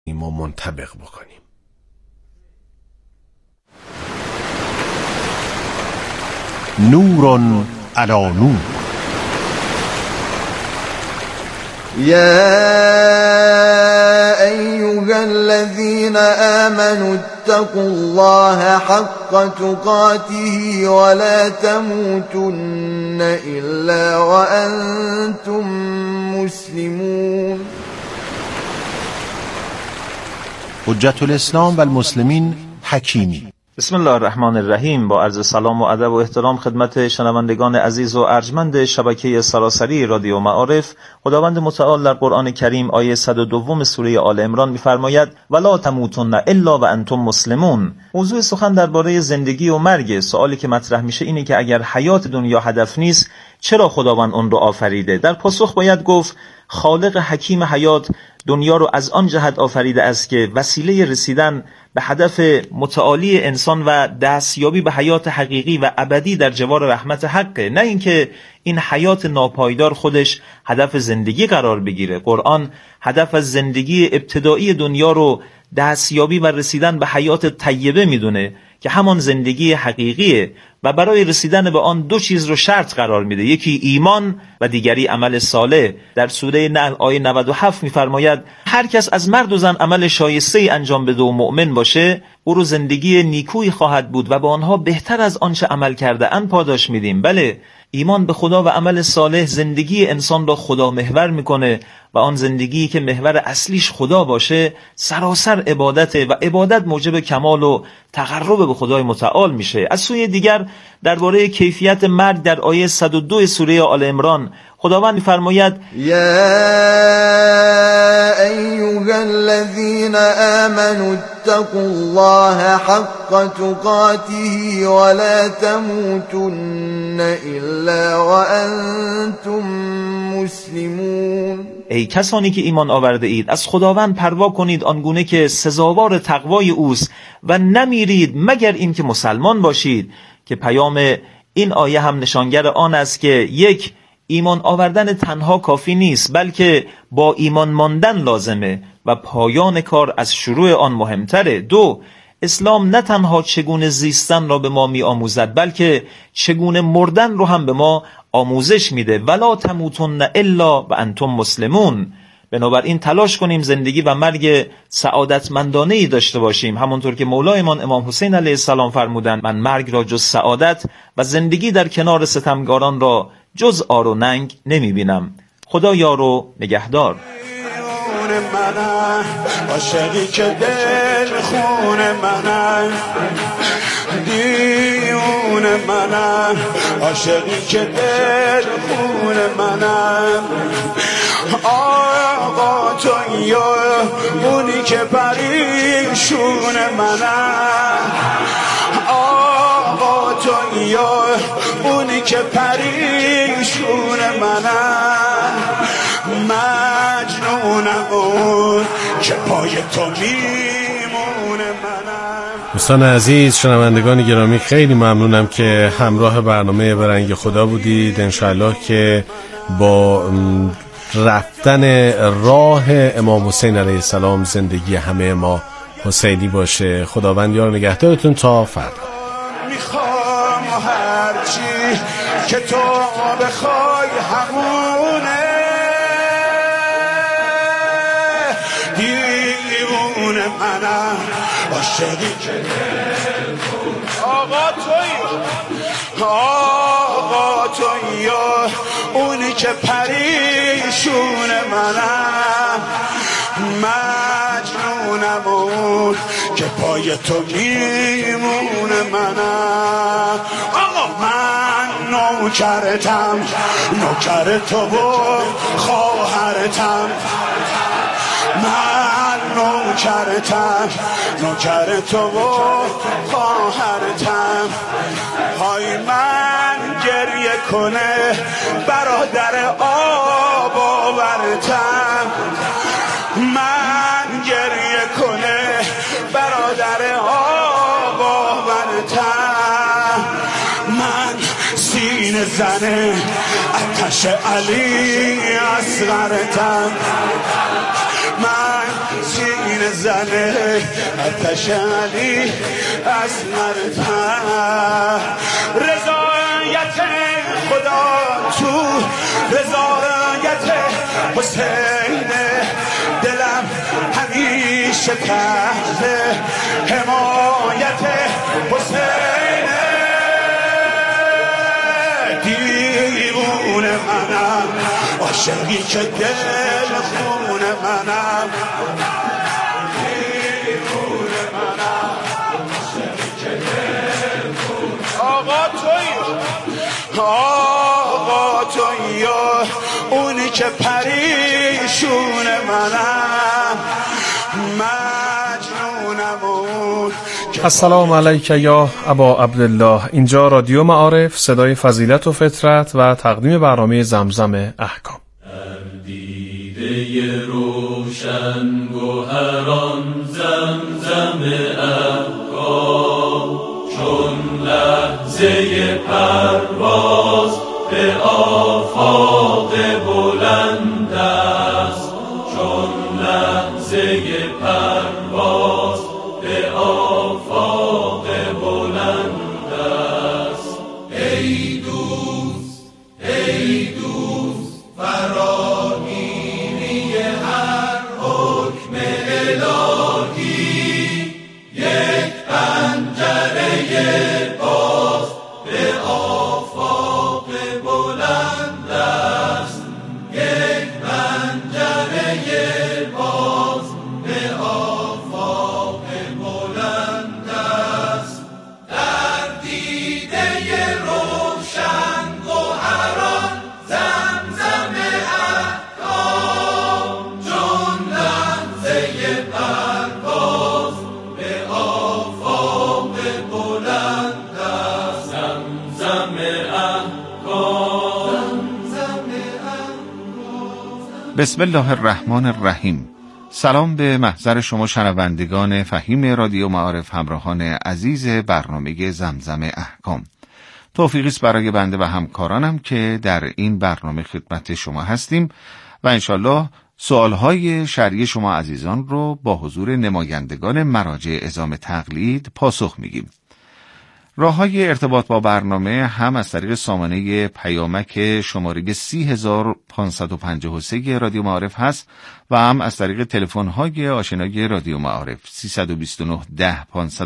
و منطبق بکنیم. نور علی نور. يا أيها الذين آمنوا اتقوا الله حق تقاته ولا تموتن إلا وأنتم مسلمون. حجت الاسلام و المسلمین حکیمی. بسم الله الرحمن الرحیم. با عرض سلام و ادب و احترام خدمت شنوندگان عزیز و ارجمند شبکه سراسری رادیو معارف، خداوند متعال در قرآن کریم آیه 102 سوره آل عمران می‌فرماید ولا تموتن الا و انتم مسلمون. موضوع سخن درباره زندگی و مرگ. سوالی که مطرح میشه اینه که اگر حیات دنیا هدف نیست، چرا خداوند اون رو آفریده؟ در پاسخ باید گفت خالق حکیم حیات دنیا رو از آن جهت آفریده است که وسیله رسیدن به هدف متعالی انسان و دستیابی به حیات حقیقی و ابدی در جوار رحمت حقه، نه اینکه این حیات ناپایدار خودش هدف زندگی قرار بگیره. قرآن هدف از زندگی ابتدایی دنیا رو دستیابی و رسیدن به حیات طیبه میدونه که همان زندگی حقیقیه و برای رسیدن به آن دو چیز رو شرط قرار میده، یکی ایمان و دیگری عمل صالح. در سوره نحل آیه 97 میفرماید هر کس از مرد و زن عمل شایسته انجام بده و مؤمن باشه، او رو زندگی نیکویی خواهد بود و به آنها بهتر از آنچه عمل کرده اند پاداش میدیم. بله، ایمان به خدا و عمل صالح زندگی انسان را خدا محور میکنه و آن زندگی که محور اصلیش خدا باشه سراسر عبادته و عبادت موجب کمال و تقرب به خدای متعال میشه. از سوی دیگر درباره کیفیت مرگ در آیه 102 سوره آل عمران خداوند می‌فرماید یا ایها الذین آمنوا اتقوا الله حق تقاته ولا تموتن الا وانتم مسلمون. ای کسانی که ایمان آورده اید، از خداوند پروا کنید آنگونه که سزاوار تقوای اوست و نمیرید مگر این که مسلمان باشید. که پیام این آیه هم نشانگر آن است که یک، ایمان آوردن تنها کافی نیست، بلکه با ایمان ماندن لازمه و پایان کار از شروع آن مهمتره. دو، اسلام نه تنها چگونه زیستن را به ما می آموزد، بلکه چگونه مردن رو هم به ما آموزش میده. ولا تموتن الا و انتم مسلمون. بنابراین تلاش کنیم زندگی و مرگ سعادتمندانه‌ای داشته باشیم، همونطور که مولایمان امام حسین علیه السلام فرمودند من مرگ را جز سعادت و زندگی در کنار ستمگاران را جز آر و ننگ نمی بینم. خدا یار و نگهدار. عاشقی که دل خون منم، دیوونه منم، عاشقی که دل خون منم. آقا تو یا اونی که پریشون منم، آقا تو یا اونی که پریشون منم. مجنونم اون که پای تو میمونه منم. دوستان عزیز، شنوندگان گرامی، خیلی ممنونم که همراه برنامه برنگ خدا بودید. انشاءالله که با رفتن راه امام حسین علیه السلام زندگی همه ما حسینی باشه. خداوند یار نگهدارتون تا فردا. میخوام هرچی که تو بخوای همونه. دیوونه منم، عاشقی که آقا توی، آقا توی یا اونی که پریشون منم. مجنونم اون که پای تو میمونه منم. آقا من نوکرتم، نوکر تو و خواهرتم. من نوکرتم، نوکر تو و خواهرتم. های من گریه کنه برادر آب آورتم. من گریه کنه برادر آب آورتم. من سینه زنه آتش علی اصغرتم. من سینه سینه زنه آتش علی از مرتن رضایت خدا تو رضایت حسین دلم همیشه تحت حمایت حسین دیوونه منم عاشقی که دل خون منم دیوونه منم عاشقی که دل خون آقا توی اونی که پریشون منم مجنونم. السلام علیک یا ابا عبدالله. اینجا رادیو معارف، صدای فضیلت و فطرت و تقدیم برنامه زمزم احکام. در دیده روشن گوهران زمزم احکام چون لحظه پرواز به آفاق بلند است، چون لحظه پرواز به آفاق بلند است. ای دوست فراگیری هر حکم الهی، یک پنجره باز به آفاق بلند است، یک پنجره باز به آفاق بلند است. در دیده روشن گوهران زمزم احکام چون لحظه پرواز به آفاق بلند است. زمزم احکام. بسم الله الرحمن الرحیم. سلام به محضر شما شنوندگان فهیم رادیو معارف، همراهان عزیز برنامه زمزم احکام. توفیقی است برای بنده و همکارانم که در این برنامه خدمت شما هستیم و انشالله سوالهای شرعی شما عزیزان رو با حضور نمایندگان مراجع عظام تقلید پاسخ میگیم. راه‌های ارتباط با برنامه هم از طریق سامانه پیامک شماره 30553 رادیو معارف هست و هم از طریق تلفن‌های آشنای رادیو معارف 329 10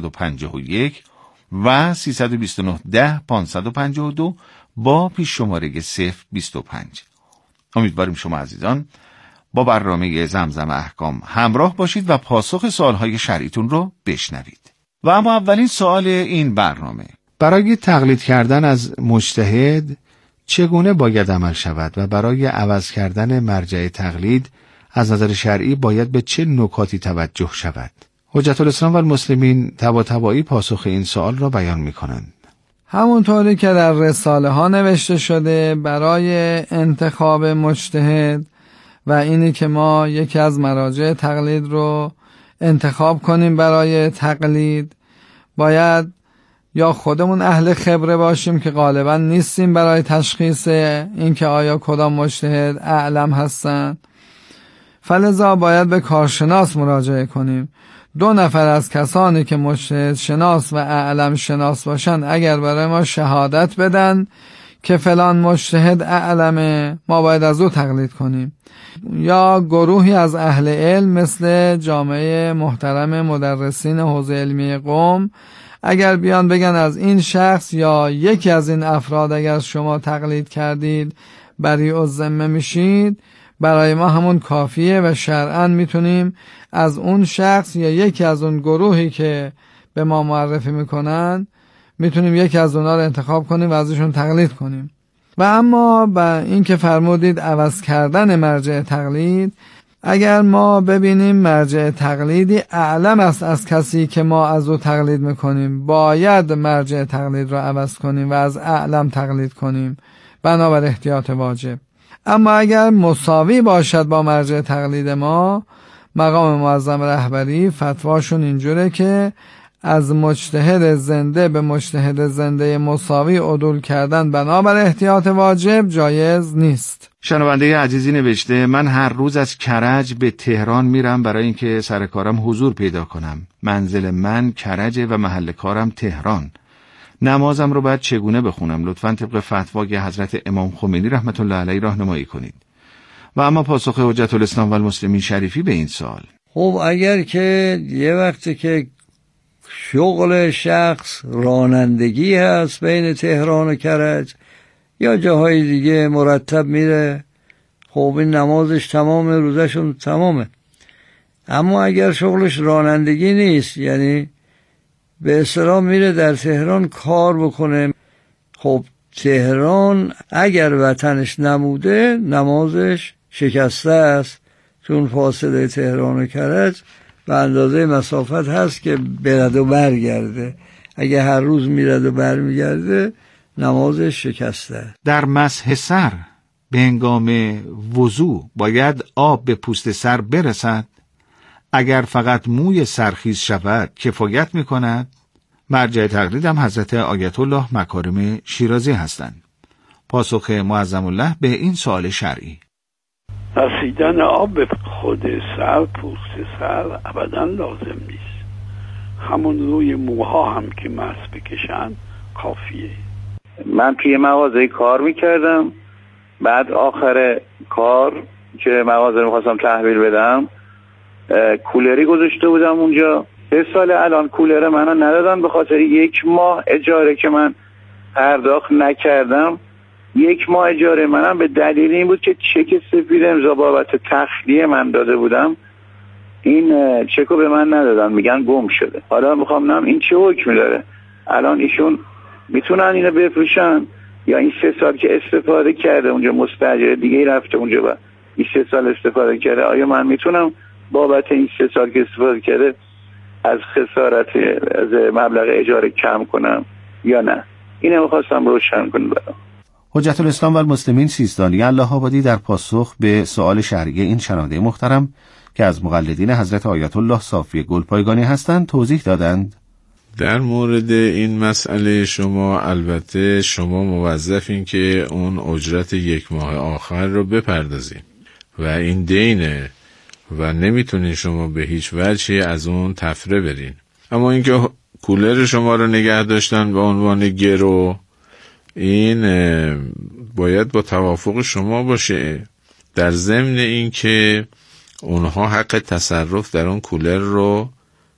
551 و 329 10 552 با پیش شماره 025. امیدواریم شما عزیزان با برنامه زمزم احکام همراه باشید و پاسخ سوالهای شرعیتون رو بشنوید. و اما اولین سوال این برنامه: برای تقلید کردن از مجتهد چگونه باید عمل شود و برای عوض کردن مرجع تقلید از نظر شرعی باید به چه نکاتی توجه شود؟ حجت الاسلام و المسلمین طباطبایی پاسخ این سوال را بیان می کنند. همونطوری که در رساله ها نوشته شده، برای انتخاب مجتهد و اینی که ما یکی از مراجع تقلید رو انتخاب کنیم برای تقلید، باید یا خودمون اهل خبره باشیم که غالبا نیستیم برای تشخیص اینکه آیا کدام مجتهد اعلم هستن، فلذا باید به کارشناس مراجعه کنیم. 2 نفر از کسانی که مجتهد شناس و اعلم شناس باشن اگر برای ما شهادت بدن که فلان مجتهد اعلمه، ما باید از او تقلید کنیم. یا گروهی از اهل علم مثل جامعه محترم مدرسین حوزه علمی قم اگر بیان بگن از این شخص یا یکی از این افراد اگر شما تقلید کردید بریء الذمه میشید، برای ما همون کافیه و شرعاً میتونیم از اون شخص یا یکی از اون گروهی که به ما معرفی میکنن میتونیم یکی از اونها رو انتخاب کنیم و ازشون تقلید کنیم. و اما با این که فرمودید عوض کردن مرجع تقلید، اگر ما ببینیم مرجع تقلیدی اعلم است از کسی که ما از او تقلید میکنیم، باید مرجع تقلید رو عوض کنیم و از اعلم تقلید کنیم بنابر احتیاط واجب. اما اگر مساوی باشد با مرجع تقلید ما، مقام معظم رهبری فتواشون اینجوره که از مجتهد زنده به مجتهد زنده مساوی عدول کردن بنابر احتیاط واجب جایز نیست. شنونده عزیزی نوشته من هر روز از کرج به تهران میرم برای اینکه سر کارم حضور پیدا کنم. منزل من کرجه و محل کارم تهران. نمازم رو باید چگونه بخونم؟ لطفاً طبق فتوای حضرت امام خمینی رحمت الله علیه راهنمایی کنید. و اما پاسخ حجت الاسلام و المسلمین شریفی به این سوال: خب اگر که یه وقتی که شغل شخص رانندگی هست بین تهران و کرج یا جاهای دیگه مرتب میره، خب این نمازش تمامه، روزشون تمامه. اما اگر شغلش رانندگی نیست، یعنی به اصطلاح میره در تهران کار بکنه، خب تهران اگر وطنش نموده نمازش شکسته است، چون فاصله تهران و کرج به اندازه مسافت هست که برد و برگرده. اگه هر روز میرد و برمیگرده نمازش شکسته. در مسح سر به هنگام وضو باید آب به پوست سر برسد؟ اگر فقط موی سرخیز شود کفایت میکند؟ مرجع تقلیدم حضرت آیت الله مکارم شیرازی هستند. پاسخ معظم الله به این سوال شرعی: رسیدن آب به خود سر، پوست سر ابدا لازم نیست. همون روی موها هم که مسح بکشن کافیه. من توی مغازه کار میکردم، بعد آخر کار که مغازه میخواستم تحویل بدم کولری گذاشته بودم اونجا. 3 سال الان کولر منو ندادن به خاطر 1 ماه اجاره که من پرداخت نکردم. 1 ماه اجاره منم به دلیل این بود که چک سفید امضا بابت تخلیه من داده بودم، این چکو به من ندادن، میگن گم شده. حالا میخوام نم این چه حکمی داره؟ الان ایشون میتونن اینو بفروشن یا این 3 سال که استفاده کرده اونجا مستاجر دیگه ای رفته اونجا و این 3 سال استفاده کرده، آیا من میتونم بابت این 3 سال که استفاده کرده از خسارت از مبلغ اجاره کم کنم یا نه؟ اینو میخواستم روشن کنم برام. حجت الاسلام و المسلمین سیستانی الله آبادی در پاسخ به سوال شرعی این شنونده محترم که از مقلدین حضرت آیت الله صافی گلپایگانی هستند توضیح دادند: در مورد این مسئله شما البته شما موظفین که اون اجرت 1 ماه آخر رو بپردازین و این دینه و نمیتونین شما به هیچ وجهی از اون تفره برین. اما اینکه کولر شما رو نگه داشتن به عنوان گرو، این باید با توافق شما باشه، در ضمن این که اونها حق تصرف در اون کولر رو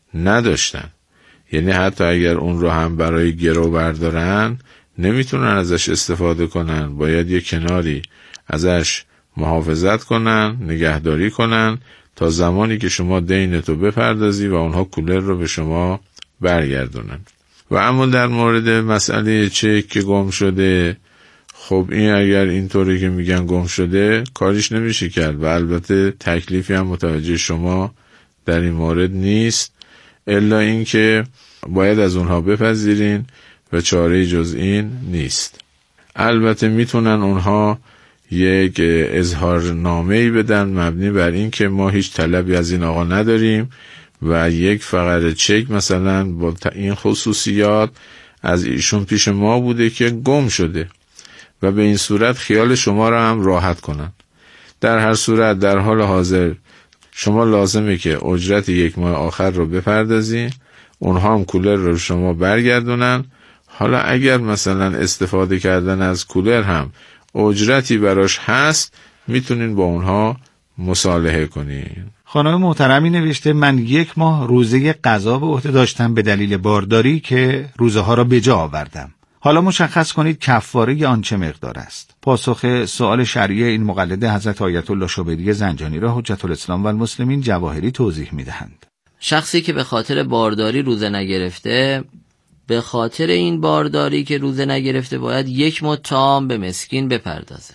نداشتن. یعنی حتی اگر اون رو هم برای گرو بردارن نمیتونن ازش استفاده کنن، باید یه کناری ازش محافظت کنن، نگهداری کنن تا زمانی که شما دینتو بپردازی و اونها کولر رو به شما برگردونن. و اما در مورد مسئله چک که گم شده، خب این اگر اینطوری که میگن گم شده کاریش نمیشه کرد و البته تکلیفی هم متوجه شما در این مورد نیست، الا این که باید از اونها بپذیرین و چاره جز این نیست. البته میتونن اونها یک اظهارنامه‌ای بدن مبنی بر این که ما هیچ طلبی از این آقا نداریم و یک فقره چک مثلا با این خصوصیات از ایشون پیش ما بوده که گم شده و به این صورت خیال شما را هم راحت کنن. در هر صورت در حال حاضر شما لازمه که اجرت 1 ماه آخر رو بپردازی، اونها هم کولر رو شما برگردونن. حالا اگر مثلا استفاده کردن از کولر هم اجرتی براش هست میتونین با اونها مصالحه کنین. خانم محترمی نوشته من 1 ماه روزه قضا به عهده داشتم به دلیل بارداری که روزه ها را به جا آوردم. حالا مشخص کنید کفاره آن چه مقدار است؟ پاسخ سوال شرعی این مقلد حضرت آیت الله شبیری زنجانی را حجت الاسلام و المسلمین جواهری توضیح میدهند. شخصی که به خاطر بارداری روزه نگرفته، به خاطر این بارداری که روزه نگرفته باید 1 ماه تام به مسکین بپردازه.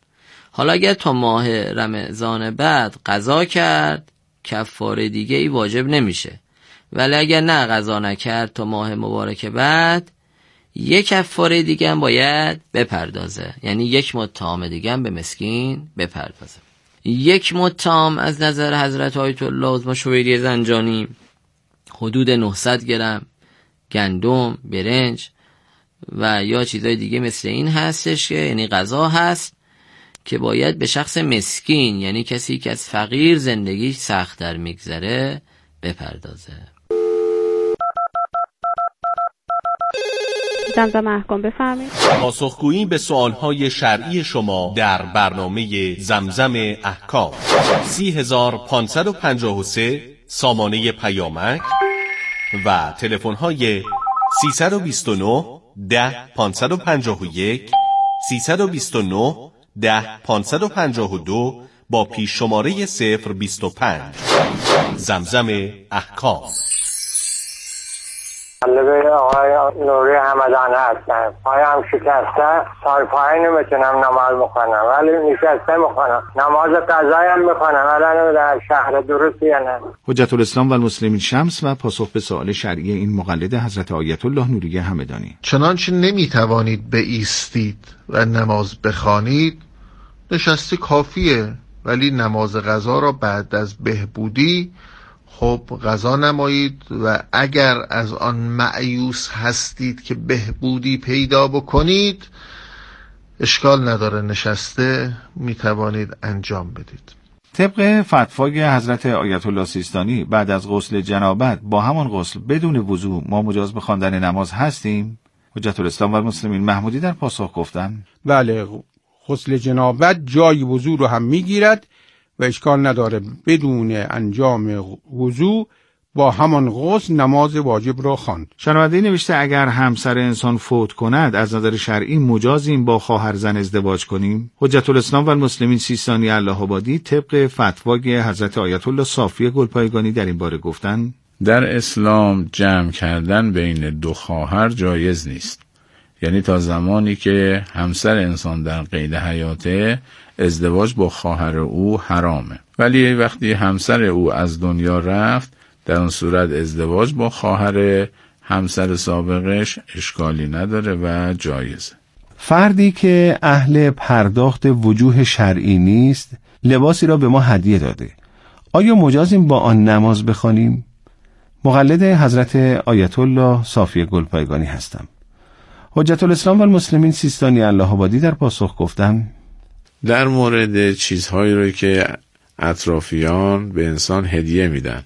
حالا اگر تا ماه رمضان بعد قضا کرد کفاره دیگه ای واجب نمیشه، ولی اگر نه قضا نکرد تا ماه مبارک بعد یک کفاره دیگه هم باید بپردازه، یعنی 1 ماه تام دیگه هم به مسکین بپردازه. 1 ماه تام از نظر حضرت آیت الله شبیری زنجانی حدود 900 گرم گندم، برنج و یا چیزای دیگه مثل این هستش که یعنی غذا هست که باید به شخص مسکین، یعنی کسی که از فقیر زندگیش سخت‌تر میگذره، بپردازه. زمزم احکام بفرمایید. پاسخگویی به سوالهای شرعی شما در برنامه زمزم احکام. 30553 سامانه پیامک و تلفن‌های 329 10 551 329 10 552 با پیش شماره 025. زمزم احکام. به آقای نوری همدان هستم. پایم شکسته، سالپایی نمیتونم نماز بخونم ولی نشسته میخونم. نماز قضایم میخونم ولی در شهر درستی یا نه. حجت الاسلام و المسلمین شمس و پاسخ به سوال شرعی این مقلد حضرت آیت الله نوری همدانی. چنانچه نمیتوانید بایستید و نماز بخوانید، نشسته کافیه، ولی نماز قضا را بعد از بهبودی خب قضا نمایید و اگر از آن مایوس هستید که بهبودی پیدا بکنید اشکال نداره، نشسته میتوانید انجام بدید. طبق فتوای حضرت آیت الله سیستانی بعد از غسل جنابت با همان غسل بدون وضو ما مجاز به خواندن نماز هستیم؟ حجت الاسلام و المسلمین محمودی در پاسخ گفتن بله، غسل جنابت جای وضو رو هم میگیرد و اشکال نداره بدون انجام وضو با همان غسل نماز واجب را خواند. شنونده نوشته اگر همسر انسان فوت کند از نظر شرعی مجازیم با خواهر زن ازدواج کنیم؟ حجت الاسلام و المسلمین سیستانی الله آبادی طبق فتوای حضرت آیت الله صافی گلپایگانی در این باره گفتن در اسلام جمع کردن بین دو خواهر جایز نیست. یعنی تا زمانی که همسر انسان در قید حیاته ازدواج با خواهر او حرامه، ولی وقتی همسر او از دنیا رفت در اون صورت ازدواج با خواهر همسر سابقش اشکالی نداره و جایزه. فردی که اهل پرداخت وجوه شرعی نیست لباسی را به ما هدیه داده، آیا مجازیم با آن نماز بخوانیم؟ مقلد حضرت آیت الله صافی گلپایگانی هستم. حجت الاسلام و المسلمین سیستانی الله آبادی در پاسخ گفتم در مورد چیزهایی رو که اطرافیان به انسان هدیه میدن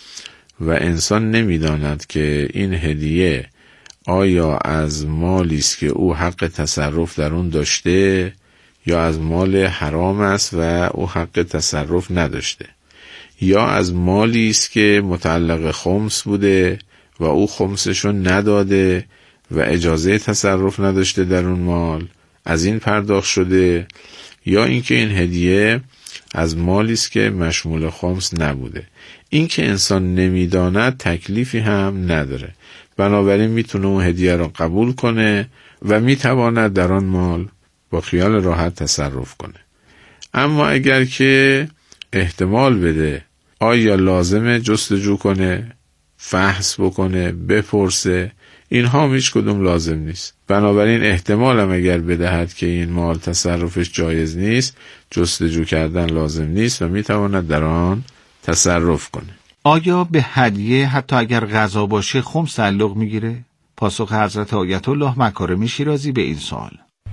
و انسان نمیداند که این هدیه آیا از مالی است که او حق تصرف در اون داشته یا از مال حرام است و او حق تصرف نداشته، یا از مالی است که متعلق خمس بوده و او خمسشو نداده و اجازه تصرف نداشته در اون مال، از این پرداخت شده، یا اینکه این هدیه از مالی است که مشمول خمس نبوده. این که انسان نمیداند تکلیفی هم نداره، بنابراین میتونه اون هدیه را قبول کنه و میتواند در آن مال با خیال راحت تصرف کنه. اما اگر که احتمال بده آیا لازمه جستجو کنه، فحص بکنه، بپرسه، اینها هیچ کدوم لازم نیست. بنابراین احتمال هم اگر بدهد که این مال تصرفش جایز نیست، جستجو کردن لازم نیست و میتواند در آن تصرف کنه. آیا به هدیه حتی اگر غذا باشه خمس تعلق میگیره؟ پاسخ حضرت آیت الله مکارمی شیرازی به این سوال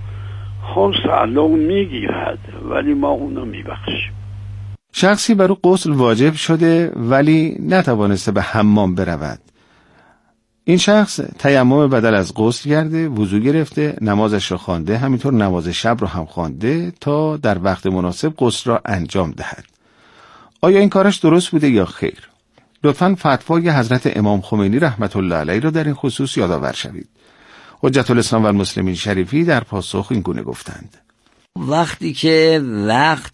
خمس تعلق میگیرد ولی ما اونو میبخشیم. شخصی برای غسل واجب شده ولی نتوانسته به حمام برود. این شخص تیمم بدل از غسل کرده، وضو گرفته، نمازش را خوانده، همینطور نماز شب را هم خوانده تا در وقت مناسب غسل را انجام دهد. آیا این کارش درست بوده یا خیر؟ لطفاً فتوای حضرت امام خمینی رحمت الله علیه را در این خصوص یادآور شوید. حجت الاسلام و المسلمین شریفی در پاسخ این گونه گفتند: وقتی که وقت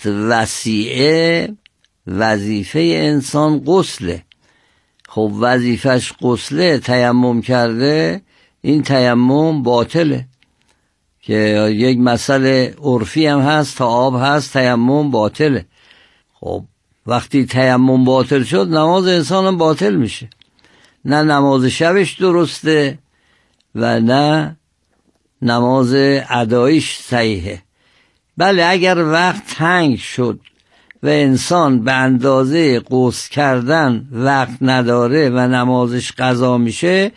وسیعه وظیفه انسان غسله، خب وظیفش غسله، تیمم کرده، این تیمم باطله که یک مسئله عرفی هم هست، تا آب هست تیمم باطله. خب وقتی تیمم باطل شد نماز انسان هم باطل میشه، نه نماز شبش درسته و نه نماز اداییش صحیحه. بله اگر وقت تنگ شد و انسان به اندازه غسل کردن وقت نداره و نمازش قضا میشه،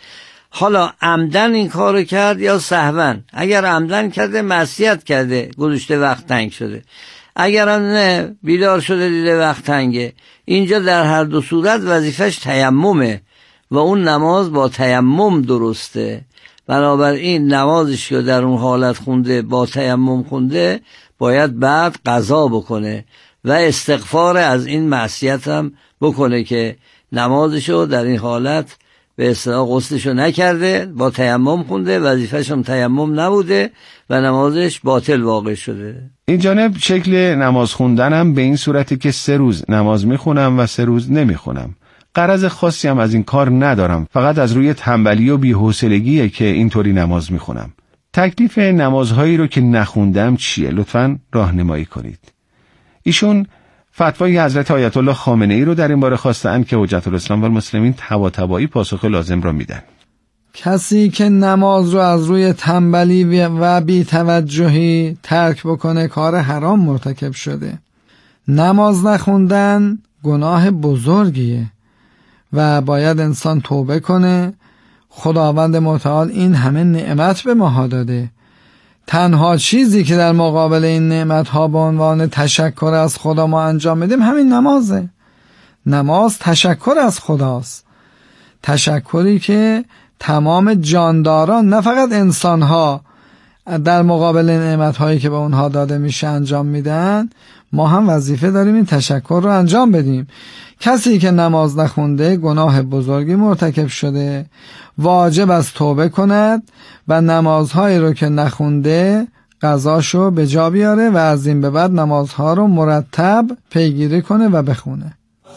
حالا عمدن این کارو کرد یا سهوا. اگر عمدن کرده معصیت کرده، گذاشته وقت تنگ شده. اگر هم نه بیدار شده دیده وقت تنگه، اینجا در هر دو صورت وظیفش تیممه و اون نماز با تیمم درسته. بنابراین نمازش که در اون حالت خونده با تیمم خونده باید بعد قضا بکنه و استغفار از این معصیت هم بکنه که نمازشو در این حالت به اصطلاح غسلشو نکرده، با تیمم خونده، وظیفه‌ش هم تیمم نبوده و نمازش باطل واقع شده. این جانب شکل نماز خوندنم به این صورتی که 3 روز نماز میخونم و 3 روز نمیخونم. غرض خاصی هم از این کار ندارم، فقط از روی تنبلی و بی‌حوصلگیه که اینطوری نماز میخونم. تکلیف نمازهایی رو که نخوندم چیه؟ لطفاً راهنمایی کنید. ایشون فتوای حضرت آیت الله خامنه‌ای رو در این باره خواستند که حجت الاسلام و المسلمین طباطبایی پاسخ لازم را میدن. کسی که نماز رو از روی تنبلی و بی‌توجهی ترک بکنه کار حرام مرتکب شده. نماز نخوندن گناه بزرگیه و باید انسان توبه کنه. خداوند متعال این همه نعمت به ما داده. تنها چیزی که در مقابل این نعمت‌ها به عنوان تشکر از خدا ما انجام میدیم همین نمازه. نماز تشکر از خداست، تشکری که تمام جانداران نه فقط انسان‌ها در مقابل نعمت‌هایی که به اونها داده میشه انجام میدن. ما هم وظیفه داریم این تشکر رو انجام بدیم. کسی که نماز نخونده گناه بزرگی مرتکب شده، واجب است توبه کند و نمازهایی رو که نخونده قضاشو به جا بیاره و از این به بعد نمازها رو مرتب پیگیری کنه و بخونه.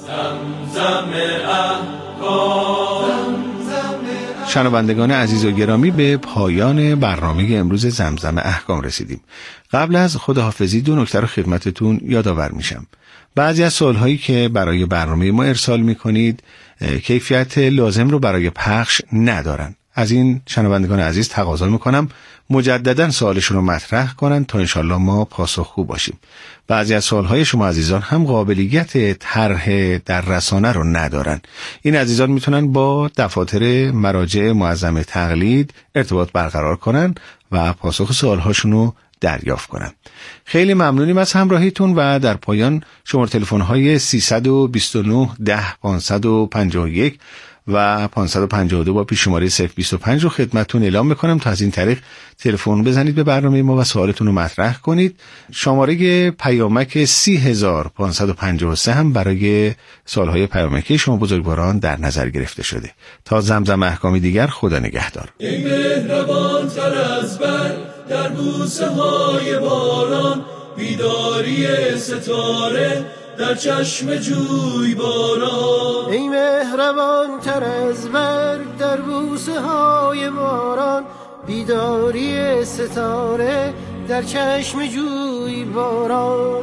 شنوندگان عزیز و گرامی، به پایان برنامه امروز زمزم احکام رسیدیم. قبل از خداحافظی 2 نکته رو خدمتتون یادآور میشم. بعضی از سوالهایی که برای برنامه ما ارسال میکنید کیفیت لازم رو برای پخش ندارن. از این شنوندگان عزیز تقاضا میکنم مجددا سوالشون رو مطرح کنن تا انشالله ما پاسخگو باشیم. بعضی از سوالهای شما عزیزان هم قابلیت طرح در رسانه رو ندارن. این عزیزان میتونن با دفاتر مراجع معظم تقلید ارتباط برقرار کنن و پاسخ سوالهاشون رو دریافت کنن. خیلی ممنونیم از همراهیتون و در پایان شماره تلفن‌های 329 10 551 و 552 با پیش شماره 025 رو خدمتتون اعلام میکنم تا از این طریق تلفن بزنید به برنامه ما و سوالتون رو مطرح کنید. شماره پیامک 30553 هم برای سوالهای پیامکی شما بزرگواران در نظر گرفته شده. تا زمزم احکامی دیگر، خدا نگهدار. ای مهربان تر از برق در بوسه های باران، بیداری ستاره در چشم جوی باران. ای مهربان تر از برق در بوسه های باران، بیداری ستاره در چشم جوی باران.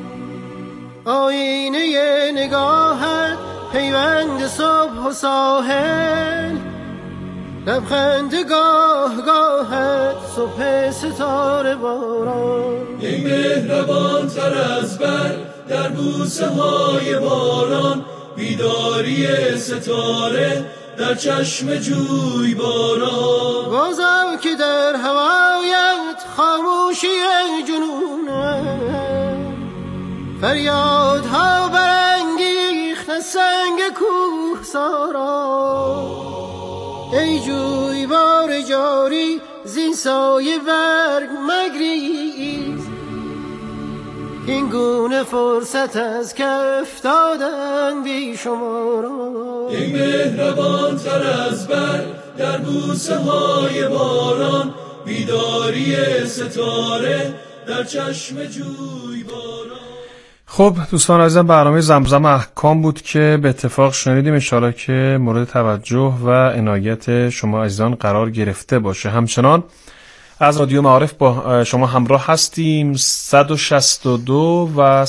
آینه نگاهت پیوند صبح و ساحل، لبخند گاه گاهت صبح ستاره باران. ای مهربان تر از برق در بوسه های باران، بیداری ستاره در چشم جوی باران. بازم که در هوایت خاموشی جنونه، فریادها برانگیخت سنگ کوه سارا. ای جویبار جاری زین سایه برگ مگریز، این گونه فرصت از کف دادن بی شمارا. ای مهربان تر از برق در بوسه های باران، بیداری ستاره در چشم جوی باران. خب دوستان عزیزم، برنامه زمزم احکام بود که به اتفاق شنیدیم. انشاءالله که مورد توجه و عنایت شما عزیزان قرار گرفته باشه. همچنان از رادیو معارف با شما همراه هستیم. 162 و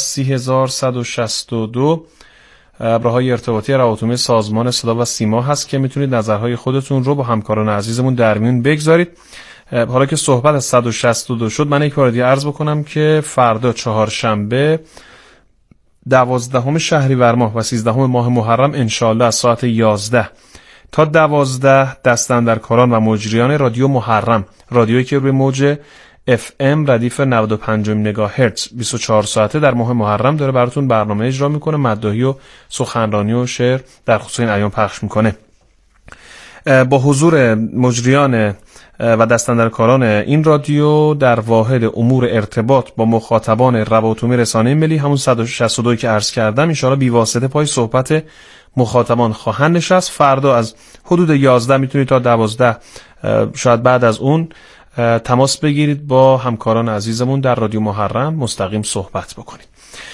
3162 ابرهای ارتباطی روابط سازمان صدا و سیما هست که میتونید نظرهای خودتون رو با همکاران عزیزمون در میون بگذارید. حالا که صحبت از 162 شد، من یک بار دیگه عرض بکنم که فردا چهارشنبه 12 شهریور ماه و 13 ماه محرم انشاءالله از ساعت 11 تا 12 دستاندرکاران و مجریان رادیو محرم، رادیویی که روی موج FM ردیف 95 مگاهرتز 24 ساعته در ماه محرم داره براتون برنامه اجرا میکنه، مداحی و سخنرانی و شعر در خصوص این ایام پخش میکنه. با حضور مجریان و دستاندرکاران این رادیو در واحد امور ارتباط با مخاطبان روابط رسانه ملی، همون 162 که عرض کردم، ان شاءالله بی واسطه پای صحبت مخاطبان خواهند نشست. فردا از حدود 11 میتونید تا 12 شاید بعد از اون تماس بگیرید با همکاران عزیزمون در رادیو محرم مستقیم صحبت بکنید.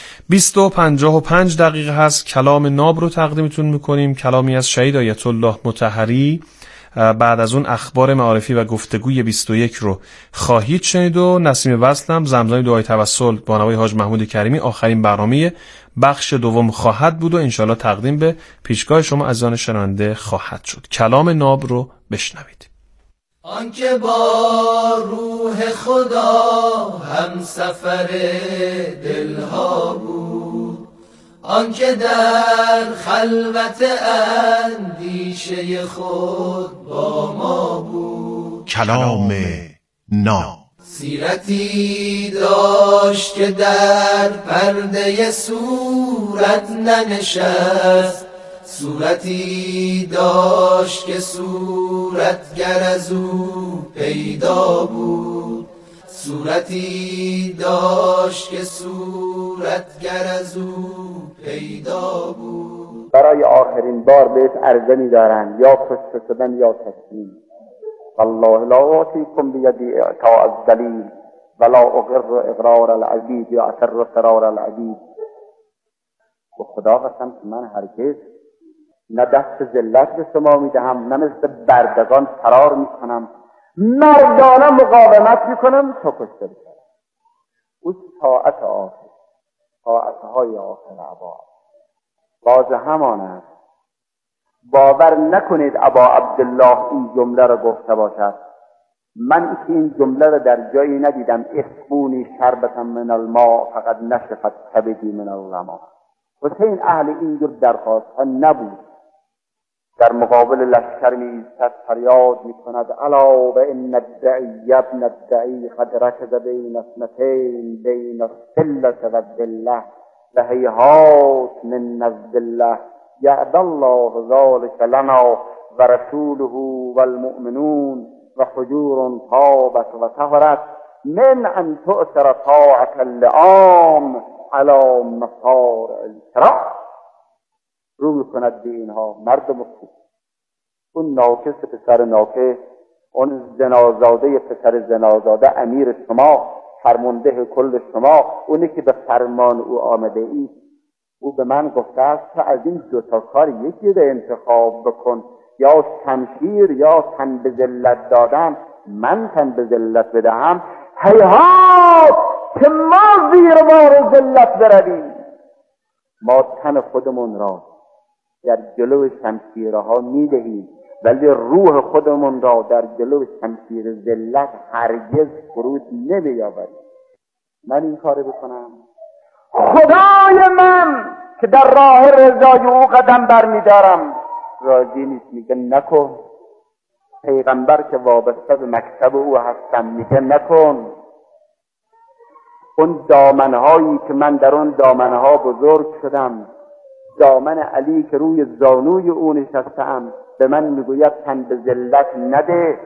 20:55 دقیقه هست. کلام ناب رو تقدیمتون میکنیم، کلامی از شهید آیت الله مطهری. بعد از اون اخبار معارفی و گفتگوی 21 رو خواهید شنید و نسیم وصلم زمزمه دعای توسل با نوای حاج محمود کریمی آخرین برنامه بخش دوم خواهد بود و انشالله تقدیم به پیشگاه شما عزیزان شنونده خواهد شد. کلام ناب رو بشنوید. آنکه با روح خدا هم سفر دلها بود، آنکه در خلوت اندیشه خود با ما بود. کلام ناب. سیرتی داشت که در پرده صورت ننشست، صورتی داشت که صورتگر از او پیدا بود، صورتی داشت که صورتگر از او پیدا بود. برای آخرین بار بهت عرضه می‌دارند یا کشته شدن یا تسلیم. والله لا اعطیکم بیدی اعطاء الذلیل ولا اقر اقرار العبید یا اثر فرار العبید. و خدا قسم که من هرگز نه دست ذلت به شما میدهم، نه مثل بردگان فرار میکنم، مردانه مقاومت میکنم تا کشته بشم. او طاعت آخر، طاعتهای آخر عبا باز همان است. باور نکنید ابا عبدالله این جمله را گفته باشد. من که این جمله را در جایی ندیدم. اسقونی شربتا من الماء فقد نشفت کبدی من الرما. حسین اهل اینجور درخواست ها نبود. در مقابل لشکر می ایستد، فریاد می کند الا و ان الدعی ابن الدعی قد رکض بین اثنتین بین السلة و الذلة و هیهات من الذلة یعد الله ذلك لنا و رسوله والمؤمنون و حجور طابت و طهرت من ان تؤثر طاعة اللئام على مصارع الكرام. رو میکند به اینها مردم خوب. اون ناکس پسر ناکس، اون زنازاده پسر زنازاده، امیر شما، فرمانده کل شما، اونی که به فرمان او آمده ای، او به من گفته است که از این دوتا کار یکی رو انتخاب بکن، یا شمشیر یا تن به ذلت دادن. من تن به ذلت بدهم؟ هیهات که ما زیر بار ذلت برویم. ما تن خودمون را در جلو شمشیرها میدهیم، ولی روح خودمون را در جلو شمشیر ذلت هرگز فرود نمی‌آوریم. من این کار بکنم؟ خدای من که در راه رضای او قدم برمی‌دارم راضی نیست، میگه نکن. پیغمبر که وابسته به مکتب او هستم میگه نکن. اون دامنهایی که من در اون دامنها بزرگ شدم، دامن علی که روی زانوی او نشستم، به من میگوید تن به ذلت نده.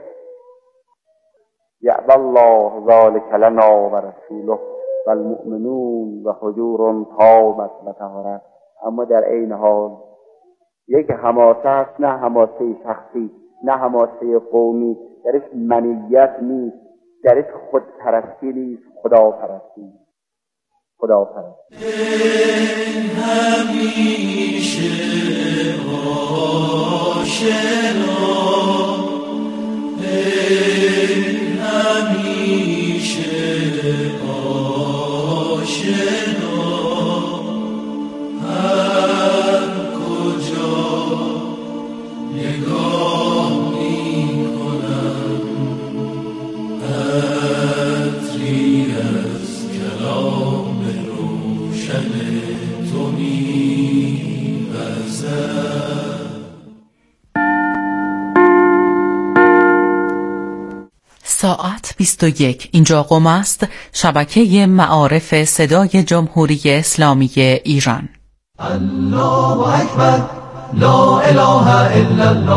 یعد الله ذلك لنا و رسوله و المؤمنون و حجور طابت و طهرت. اما در عین حال یک حماسه است، نه حماسه شخصی، نه حماسه قومی، درش منیت نیست، درش خودپرستی نیست، خداپرستی. خداپرستی همیشه آشنا، همیشه آشنا، هر کجا نگاه میکنم عطری از کلام روشن تو می‌وزد. ساعت 21. اینجا قم است، شبکه معارف صدای جمهوری اسلامی ایران. الله اکبر، لا اله الا الله.